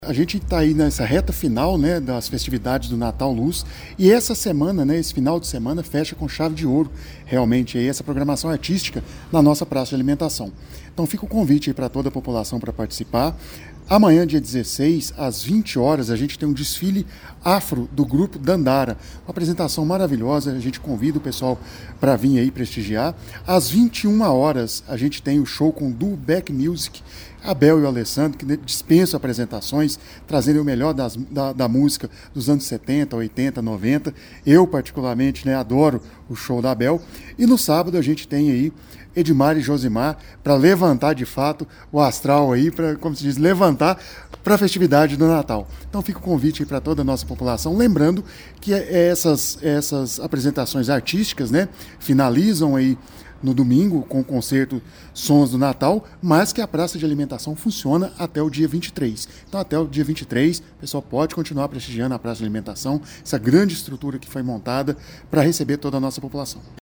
A gente está aí nessa reta final, né, das festividades do Natal Luz, e essa semana, né, esse final de semana fecha com chave de ouro, realmente, aí, essa programação artística na nossa praça de alimentação. Então fica o convite aí para toda a população para participar. Amanhã, dia 16, às 20 horas, a gente tem um desfile afro do grupo Dandara. Uma apresentação maravilhosa, a gente convida o pessoal para vir aí prestigiar. Às 21 horas, a gente tem o show com Duo Back Music, Abel e o Alessandro, que dispensam apresentações, trazendo o melhor da música dos anos 70, 80, 90. Eu, particularmente, né, adoro o show da Abel. E no sábado a gente tem aí Edmar e Josimar para levantar de fato o astral aí, para, como se diz, levantar para a festividade do Natal. Então fica o convite aí para toda a nossa população, lembrando que essas apresentações artísticas, né, finalizam aí no domingo com o concerto Sons do Natal, mas que a praça de alimentação funciona até o dia 23. Então até o dia 23 o pessoal pode continuar prestigiando a praça de alimentação, essa grande estrutura que foi montada para receber toda a nossa população.